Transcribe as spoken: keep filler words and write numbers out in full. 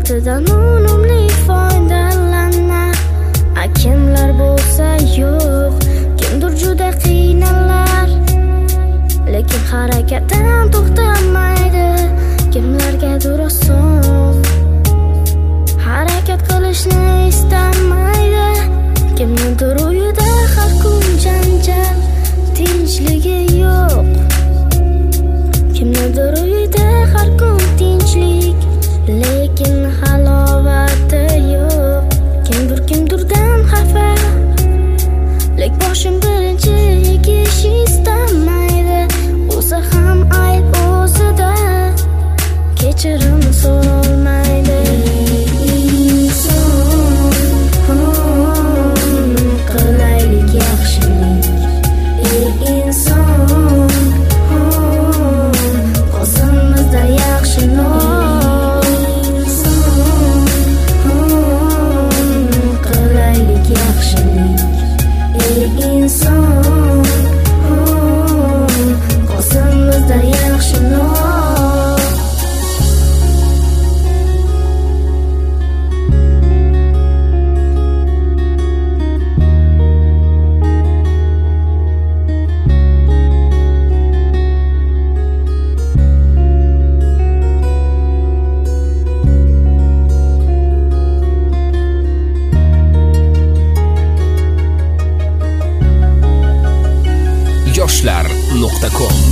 vaqtidan unumli foydalanar. Kimlar bo'lsa yo'q, kimdir juda qiynalar, lekin harakatdan to'xtamaydi. Kimlargadir oson harakat qilishni istamaydi. Kimnidir uyida har kun janjal, tinchligi yo'q. Kimnidir uyida har kun tinchlik, lekin halovati yo'q. Kimdir kimdirdan xafa, lek boshim birinchi egish istamaydi. O'zi ham ayb o'zida, kechirim so'rolmaydi. Inson qilaylik yaxshilik, ey inson qo'zimizda yaxshi nom. Inson qo'zimizda yaxshi nom. yoshlar nuqta com